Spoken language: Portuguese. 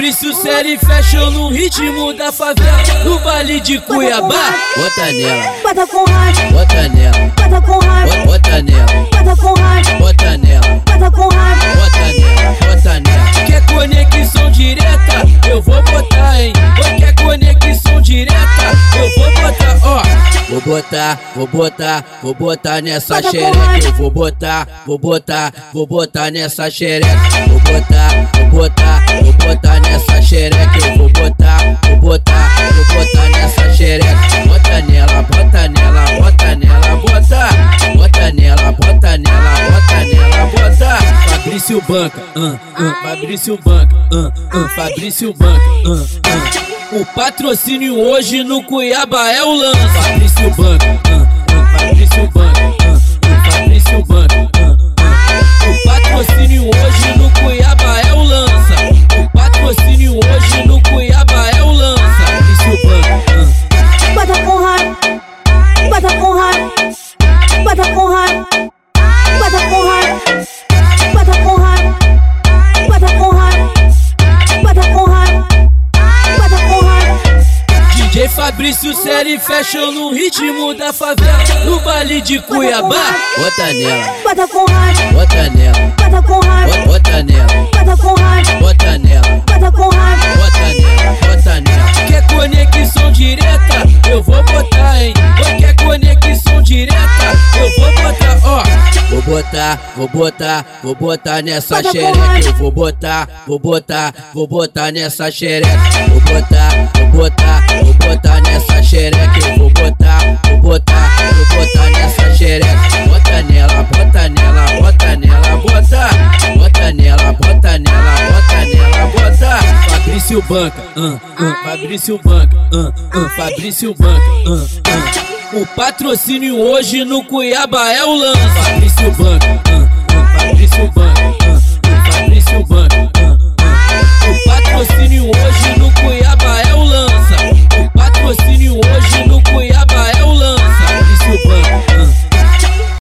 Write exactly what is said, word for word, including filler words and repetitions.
Fabrício Série Fashion no ritmo da favela, no Vale de Cuiabá. Bota nela, bota com raiva, bota nela, bota com raiva, bota nela, bota com raiva, bota nela, bota com raiva, bota nela, bota nela. Quer conexão direta? Eu vou botar, hein? Oi, quer conexão direta? Eu vou botar, ó. Vou botar, vou botar, vou botar nessa Bota com xereca. raiva. Eu vou botar, vou botar, vou botar nessa xereca. Vou botar, vou botar, vou botar nessa xereca. Eu vou botar, vou botar, vou botar nessa xereca. Bota nela, bota nela, bota nela, bota. Bota nela, bota nela, bota nela, bota. Fabrício Banca, uh, uh, Fabrício Banca, uh, uh, Fabrício Banca, uh, uh. O patrocínio hoje no Cuiabá é o lance. Fabrício Banca, uh, uh, Fabrício Banca, uh, uh, Fabrício Banca, uh, uh. O patrocínio hoje no Cuiabá é o lança. O patrocínio hoje no Cuiabá é o lança. Fabrício Banca, uh. bota com raiva, bota com raiva, bota com raiva, bota com raiva, bota com raiva, bota com raiva, bota com raiva, bota com raiva. D J Fabrício Série Fashion no ritmo da favela, no Vale de Cuiabá. Bota nela, Bota com raiva, bota nela, bota com raiva, bota nela, bota com raiva, bota nela, bota com raiva, bota nela, bota nela. Quer conexão direta? Eu vou botar, hein? Oi, quer conexão direta? Eu vou botar, ó. Vou botar, vou botar, vou botar nessa Bota com xereca. raiva. Eu vou botar, vou botar, vou botar nessa xereca. Vou botar, vou botar, vou botar nessa xereca. Eu vou botar, vou botar, vou botar nessa xereca. Bota nela, bota nela, bota nela, bota. Bota nela, bota nela, bota nela, bota. Fabrício Banca, uh, uh, Fabrício Banca, uh, uh, Fabrício Banca, uh, uh. O patrocínio hoje no Cuiabá é o lance. Fabrício Banca, uh, uh, Fabrício Banca, uh, uh, Fabrício Banca.